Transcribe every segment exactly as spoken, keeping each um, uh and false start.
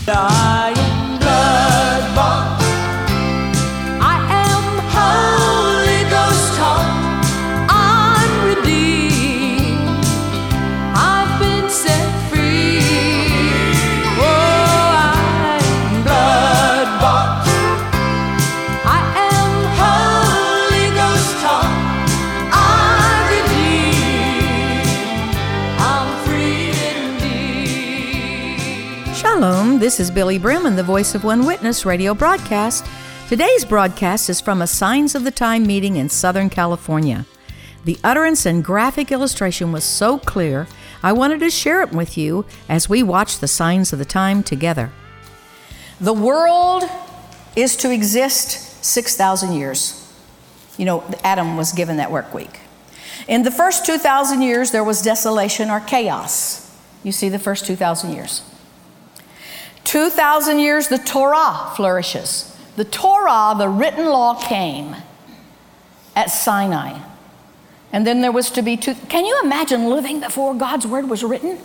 I am blood-bought. I am Holy Ghost taught. I'm redeemed. I've been set free. Oh, I am blood-bought. I am Holy Ghost taught. I'm redeemed. I'm free indeed. Shalom, this is Billy Brim and the Voice of One Witness radio broadcast. Today's broadcast is from a Signs of the Time meeting in Southern California. The utterance and graphic illustration was so clear, I wanted to share it with you as we watch the Signs of the Time together. The world is to exist six thousand years. You know, Adam was given that work week. In the first two thousand years, there was desolation or chaos. You see the first two thousand years. two thousand years, the Torah flourishes. The Torah, the written law, came at Sinai. And then there was to be two. Can you imagine living before God's word was written?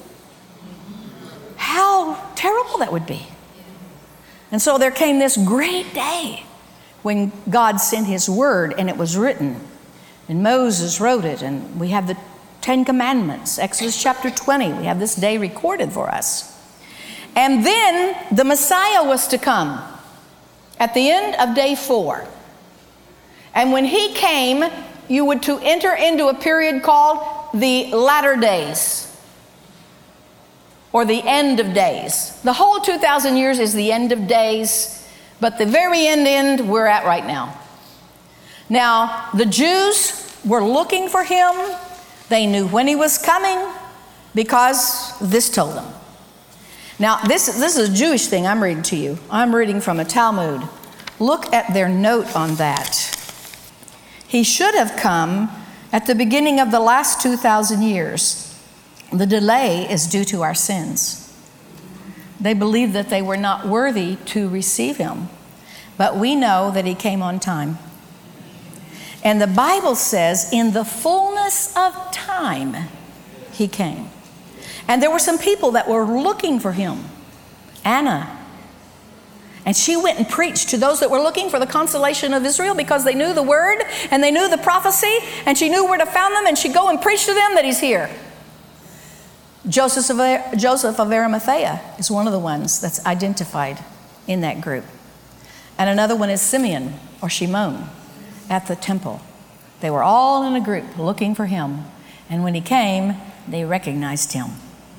How terrible that would be. And so there came this great day when God sent his word and it was written. And Moses wrote it, and we have the Ten Commandments, Exodus chapter twenty. We have this day recorded for us. And then the Messiah was to come at the end of day four. And when he came, you would to enter into a period called the latter days, or the end of days. The whole two thousand years is the end of days, but the very end end we're at right now. Now, the Jews were looking for him. They knew when he was coming because this told them. Now, this, this is a Jewish thing I'm reading to you. I'm reading from a Talmud. Look at their note on that. He should have come at the beginning of the last two thousand years. The delay is due to our sins. They believed that they were not worthy to receive him, but we know that he came on time. And the Bible says, in the fullness of time, he came. And there were some people that were looking for him. Anna. And she went and preached to those that were looking for the consolation of Israel because they knew the word and they knew the prophecy, and she knew where to find them, and she'd go and preach to them that he's here. Joseph of, Joseph of Arimathea is one of the ones that's identified in that group. And another one is Simeon or Shimon at the temple. They were all in a group looking for him. And when he came, they recognized him.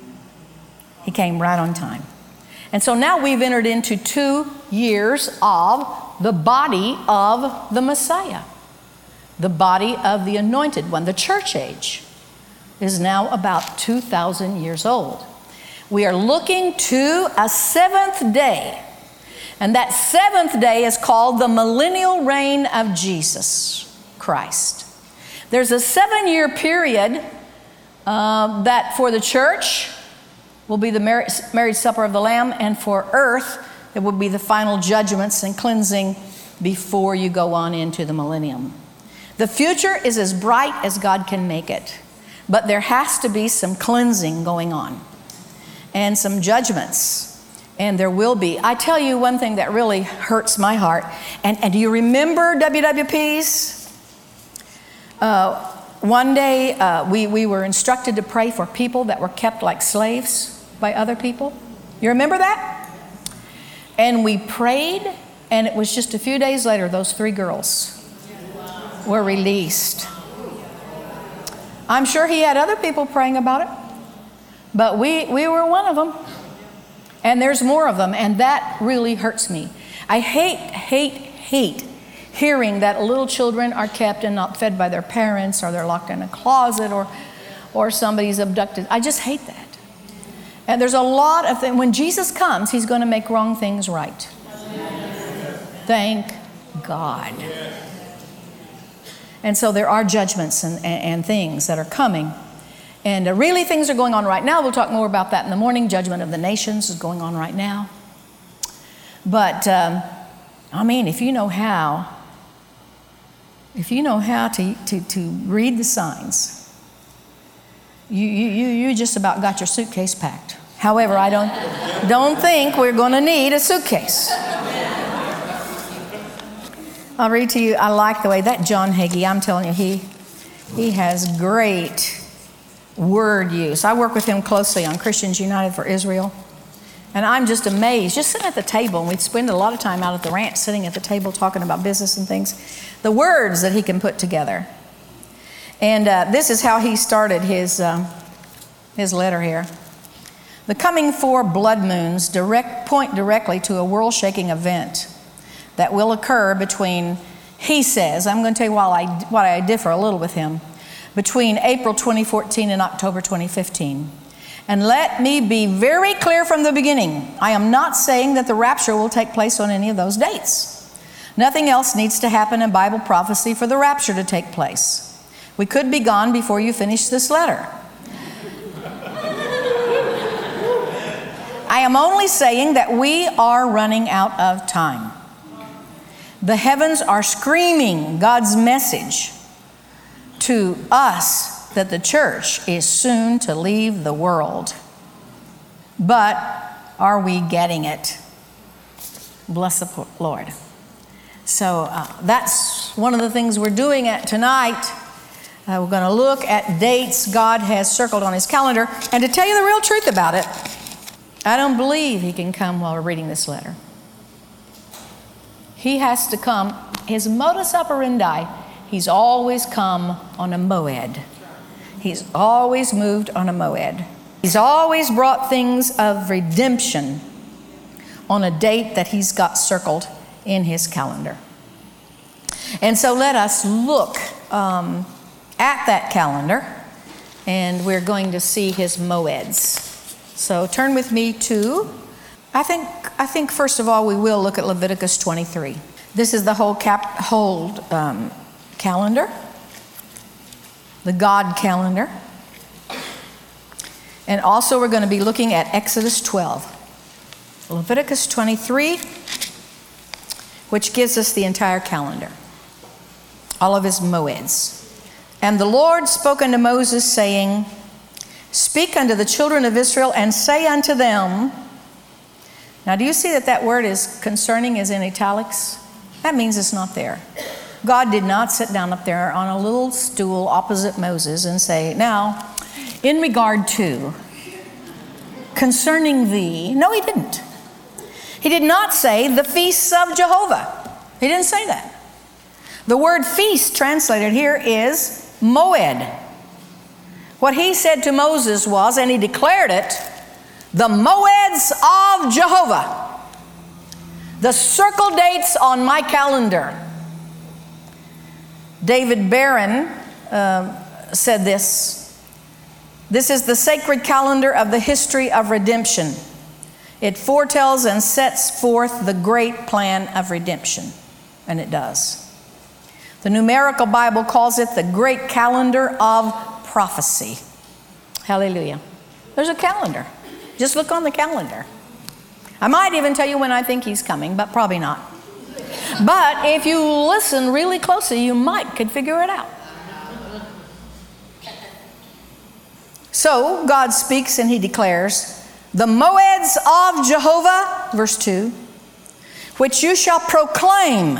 He came right on time. And so now we've entered into two years of the body of the Messiah. The body of the anointed one. The church age is now about two thousand years old. We are looking to a seventh day. And that seventh day is called the millennial reign of Jesus Christ. There's a seven-year period uh, that for the church will be the marriage, marriage supper of the Lamb, and for earth, it will be the final judgments and cleansing before you go on into the millennium. The future is as bright as God can make it, but there has to be some cleansing going on and some judgments, and there will be. I tell you one thing that really hurts my heart, and, and do you remember W W Ps? Uh, One day, uh, we, we were instructed to pray for people that were kept like slaves by other people. You remember that? And we prayed, and it was just a few days later, those three girls were released. I'm sure he had other people praying about it, but we, we were one of them. And there's more of them, and that really hurts me. I hate, hate, hate hearing that little children are kept and not fed by their parents, or they're locked in a closet, or, or somebody's abducted. I just hate that. And there's a lot of things. When Jesus comes, he's going to make wrong things right. Thank God. And so there are judgments and, and, and things that are coming. And uh, really things are going on right now. We'll talk more about that in the morning. Judgment of the nations is going on right now. But, um, I mean, if you know how, if you know how to, to, to read the signs, you, you, you just about got your suitcase packed. However, I don't, don't think we're going to need a suitcase. I'll read to you. I like the way that John Hagee, I'm telling you, he, he has great word use. I work with him closely on Christians United for Israel. And I'm just amazed, just sitting at the table, and we'd spend a lot of time out at the ranch sitting at the table talking about business and things, the words that he can put together. And uh, this is how he started his, uh, his letter here. The coming four blood moons direct, point directly to a world-shaking event that will occur between, he says, I'm going to tell you why I, why I differ a little with him, between April twenty fourteen and October twenty fifteen. And let me be very clear from the beginning. I am not saying that the rapture will take place on any of those dates. Nothing else needs to happen in Bible prophecy for the rapture to take place. We could be gone before you finish this letter. I am only saying that we are running out of time. The heavens are screaming God's message to us that the church is soon to leave the world. But are we getting it? Bless the Lord. So uh, that's one of the things we're doing at tonight. Uh, we're going to look at dates God has circled on his calendar. And to tell you the real truth about it, I don't believe he can come while we're reading this letter. He has to come. His modus operandi, he's always come on a moed. He's always moved on a moed. He's always brought things of redemption on a date that he's got circled in his calendar. And so let us look um, at that calendar, and we're going to see his moeds. So turn with me to, I think, I think first of all we will look at Leviticus twenty-three. This is the whole, cap, whole um, calendar. The God calendar. And also we're going to be looking at Exodus twelve. Leviticus twenty-three, which gives us the entire calendar. All of his moeds. And the Lord spoke unto Moses, saying, speak unto the children of Israel, and say unto them. Now do you see that that word is concerning is in italics? That means it's not there. God did not sit down up there on a little stool opposite Moses and say, now, in regard to, concerning thee. No, he didn't. He did not say the feasts of Jehovah. He didn't say that. The word feast translated here is moed. What he said to Moses was, and he declared it, the moeds of Jehovah. The circle dates on my calendar. David Barron uh, said this. This is the sacred calendar of the history of redemption. It foretells and sets forth the great plan of redemption. And it does. The Numerical Bible calls it the great calendar of prophecy. Hallelujah. There's a calendar. Just look on the calendar. I might even tell you when I think he's coming, but probably not. But if you listen really closely, you might could figure it out. So God speaks and he declares, the moeds of Jehovah, verse two, which you shall proclaim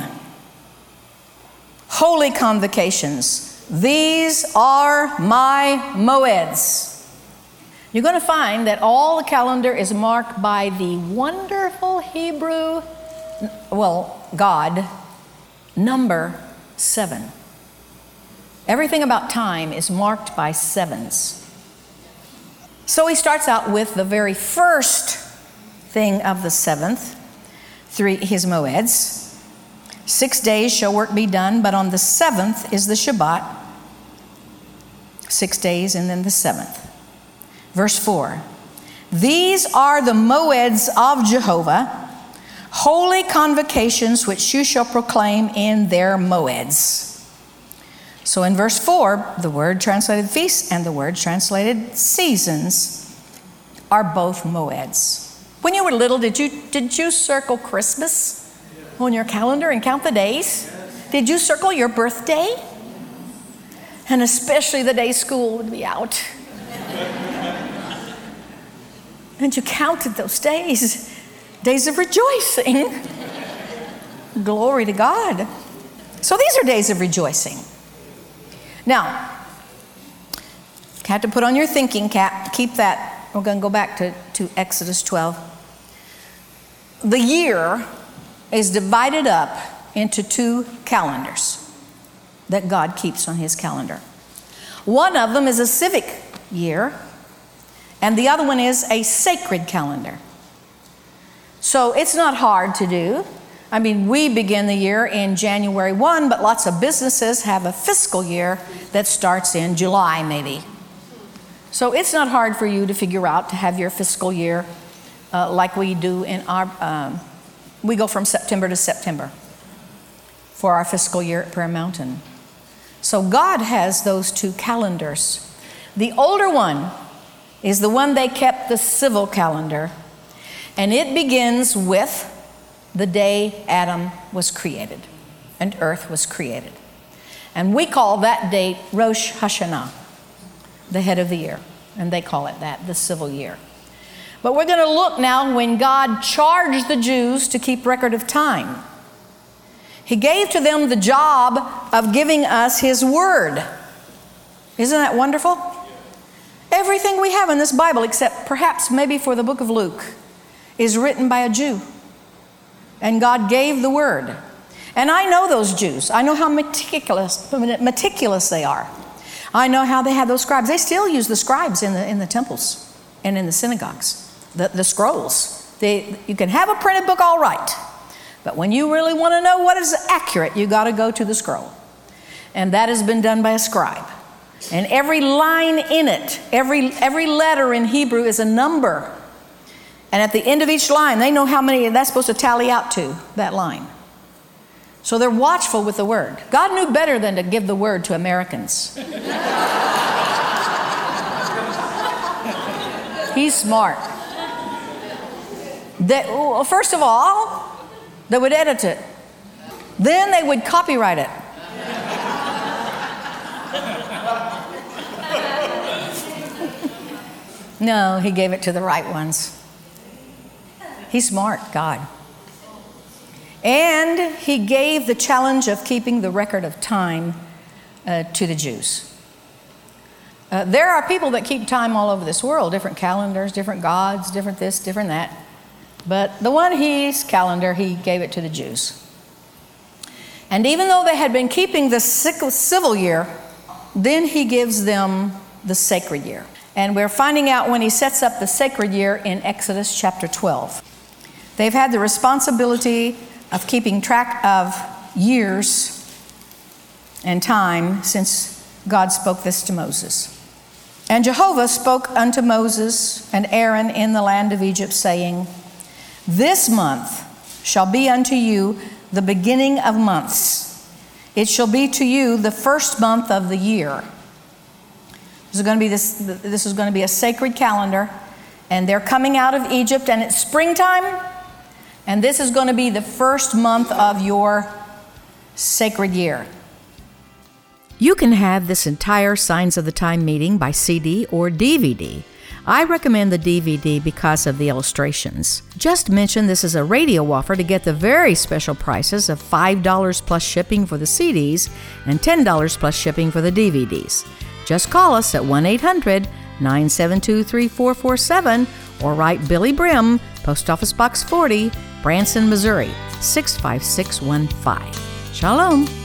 holy convocations. These are my moeds. You're going to find that all the calendar is marked by the wonderful Hebrew, well, God, number seven. Everything about time is marked by sevens. So he starts out with the very first thing of the seventh, three, his moeds. Six days shall work be done, but on the seventh is the Shabbat. Six days and then the seventh. Verse four, these are the moeds of Jehovah, holy convocations which you shall proclaim in their moeds. So in verse four, the word translated feasts and the word translated seasons are both moeds. When you were little, did you, did you circle Christmas on your calendar and count the days? Did you circle your birthday? And especially the day school would be out. And you counted those days, days of rejoicing. Glory to God. So these are days of rejoicing. Now, have to put on your thinking cap. Keep that. We're going to go back to, to Exodus twelve. The year is divided up into two calendars that God keeps on his calendar. One of them is a civic year, and the other one is a sacred calendar. So it's not hard to do. I mean, we begin the year in January first, but lots of businesses have a fiscal year that starts in July maybe. So it's not hard for you to figure out to have your fiscal year uh, like we do in our, um, we go from September to September for our fiscal year at Prayer Mountain. So God has those two calendars. The older one is the one they kept, the civil calendar, and it begins with the day Adam was created and earth was created. And we call that date Rosh Hashanah, the head of the year. And they call it that, the civil year. But we're going to look now when God charged the Jews to keep record of time. He gave to them the job of giving us his word. Isn't that wonderful? Everything we have in this Bible, except perhaps maybe for the book of Luke, is written by a Jew. And God gave the word. And I know those Jews. I know how meticulous, meticulous they are. I know how they have those scribes. They still use the scribes in the, in the temples and in the synagogues, the, the scrolls. They, you can have a printed book all right, but when you really want to know what is accurate, you got to go to the scroll. And that has been done by a scribe. And every line in it, every, every letter in Hebrew is a number. And at the end of each line, they know how many that's supposed to tally out to, that line. So they're watchful with the word. God knew better than to give the word to Americans. He's smart. They, well, first of all, they would edit it. Then they would copyright it. No, he gave it to the right ones. He's smart, God. And he gave the challenge of keeping the record of time uh, to the Jews. Uh, there are people that keep time all over this world, different calendars, different gods, different this, different that. But the one he's calendar, he gave it to the Jews. And even though they had been keeping the civil year, then he gives them the sacred year. And we're finding out when he sets up the sacred year in Exodus chapter twelve. They've had the responsibility of keeping track of years and time since God spoke this to Moses. And Jehovah spoke unto Moses and Aaron in the land of Egypt, saying, This month shall be unto you the beginning of months. It shall be to you the first month of the year. This is going to be this, this is going to be a sacred calendar, and they're coming out of Egypt, and it's springtime. And this is going to be the first month of your sacred year. You can have this entire Signs of the Time meeting by C D or D V D. I recommend the D V D because of the illustrations. Just mention this is a radio offer to get the very special prices of five dollars plus shipping for the C Ds and ten dollars plus shipping for the D V Ds. Just call us at one eight hundred nine seven two three four four seven or write Billy Brim, Post Office Box forty, Branson, Missouri, six five six one five. Shalom.